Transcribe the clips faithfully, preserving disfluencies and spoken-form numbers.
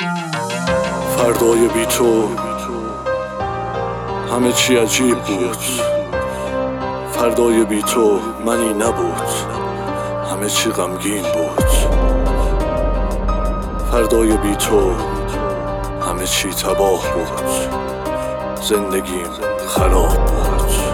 فردای بی تو همه چی عجیب بود. فردای بی تو منی نبود، همه چی غمگین بود. فردای بی تو همه چی تباه بود، زندگیم خراب بود.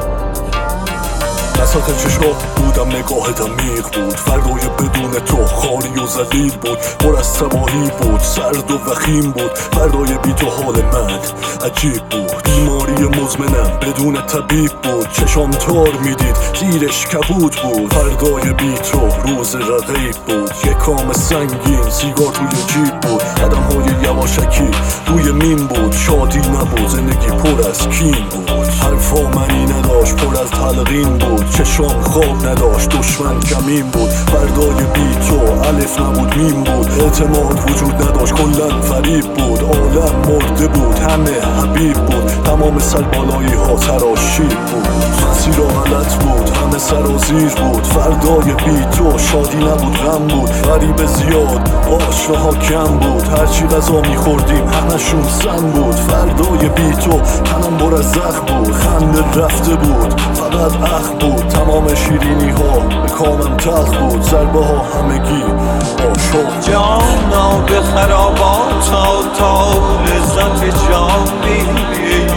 بساط چشمات بودم، نگاهتم میغ بود. فردای بدون تو خالی و ذلیل بود، پر از تباهی بود، سرد و وخیم بود. فردای بی تو حال من عجیب بود، بیماری مزمنم بدون طبیب بود. چشام تار میدید زیرش کبود بود. فردای بی تو روز رقیب بود، یک کام سنگین سیگار توی جیب بود. قدم های یواشکی روی مین بود، شادی نبود زندگی پر از کین بود. حرفا منی نداشت پر از تلقین بود، چشام خواب نداشت دشمن کمین بود. فردای بی تو الف نبود میم بود، اعتماد وجود نداشت کلن فریب بود. عالم مرده بود همه حبیب بود، تمام سربالایی ها سراشیب بود. مسیرا غلط بود همه سرازیر بود. فردای بی تو شادی نبود غم بود، غریب زیاد آشناها کم بود. هرچی غذا میخوردیم همشون سم بود. فردای بی تو تنم پر از زخم بود، خنده رفته بود فقط اخ بود. تمام شیرینی ها به کامم تلخ بود، ضربه ها همگی عاشق. جانا به خرابات تا تا لذت جان بینی،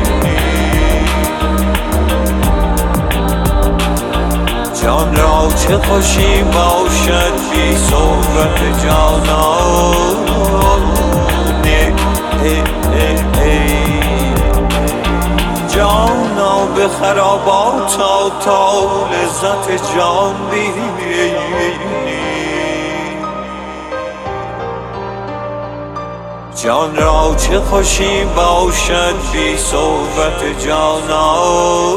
جان را چه خوشی باشد بی صحبت جانان. جانا به خرابات تا تا لذت جان بینی، جان را چه خوشی باشد بی صحبت جانان.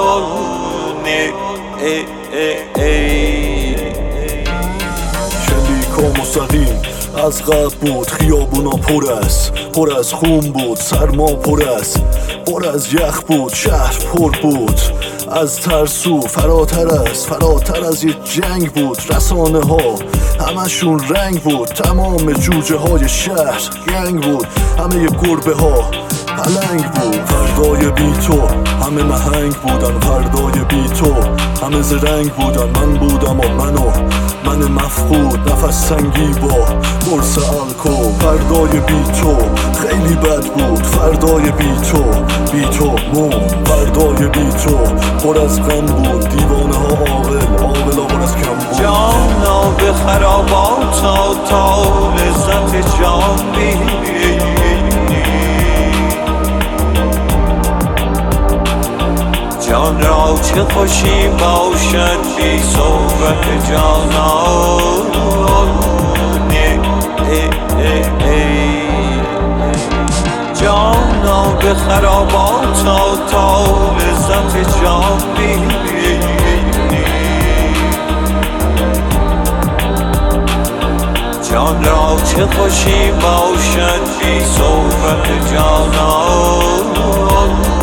شلیک مستقیم از قبل بود، خیابونا پر از پر از خون بود. سرما پر از پر از یخ بود، شهر پر بود از ترسو. فراتر از فراتر از یه جنگ بود، رسانه ها همشون رنگ بود. تمام جوجه های شهر گنگ بود، همه گربه ها پلنگ بود. فردای بی تو همه نهنگ بودن، فردای بی تو همه زرنگ بودن. من بودم و منو من مفقود، نفس سنگی با قرص الکل. فردای بی تو خیلی بد بود، فردای بی تو بی تو مون. فردای بی تو پر از غم بود، دیوانه ها عاقل عاقل ها پر از کم بود. جانا به خرابات تا تا لذت جان بینی، جان را چه خوشی باشد بی صحبت جانان. جانا به خرابات تا تا لذت جان بینی، جان را چه خوشی باشد بی صحبت جانان.